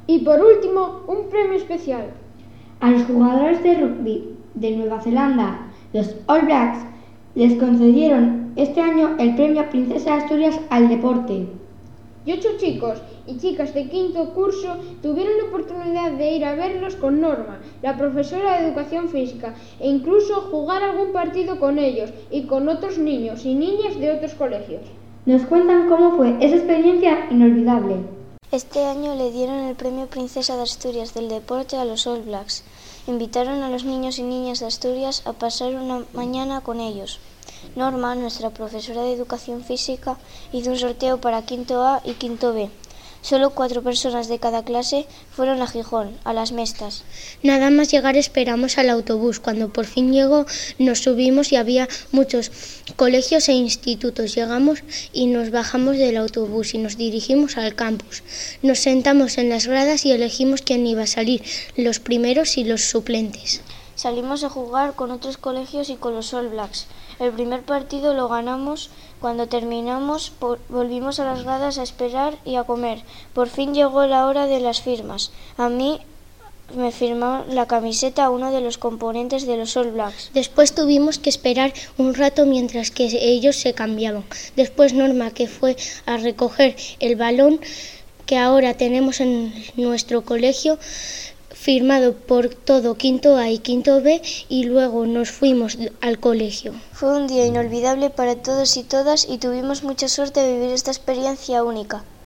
Y por último, un premio especial. A los jugadores de rugby de Nueva Zelanda, los All Blacks, les concedieron este año el premio Princesa de Asturias al deporte. Y 8 chicos y chicas de quinto curso tuvieron la oportunidad de ir a verlos con Norma, la profesora de educación física, e incluso jugar algún partido con ellos y con otros niños y niñas de otros colegios. Nos cuentan cómo fue esa experiencia inolvidable. Este año le dieron el premio Princesa de Asturias del deporte a los All Blacks. Invitaron a los niños y niñas de Asturias a pasar una mañana con ellos. Norma, nuestra profesora de educación física, hizo un sorteo para quinto A y quinto B. Solo 4 personas de cada clase fueron a Gijón, a Las Mestas. Nada más llegar esperamos al autobús. Cuando por fin llegó, nos subimos y había muchos colegios e institutos. Llegamos y nos bajamos del autobús y nos dirigimos al campus. Nos sentamos en las gradas y elegimos quién iba a salir, los primeros y los suplentes. Salimos a jugar con otros colegios y con los All Blacks. El primer partido lo ganamos. Cuando terminamos, volvimos a las gradas a esperar y a comer. Por fin llegó la hora de las firmas. A mí me firmó la camiseta a uno de los componentes de los All Blacks. Después tuvimos que esperar un rato mientras que ellos se cambiaban. Después Norma, que fue a recoger el balón que ahora tenemos en nuestro colegio, firmado por todo quinto A y quinto B, y luego nos fuimos al colegio. Fue un día inolvidable para todos y todas y tuvimos mucha suerte de vivir esta experiencia única.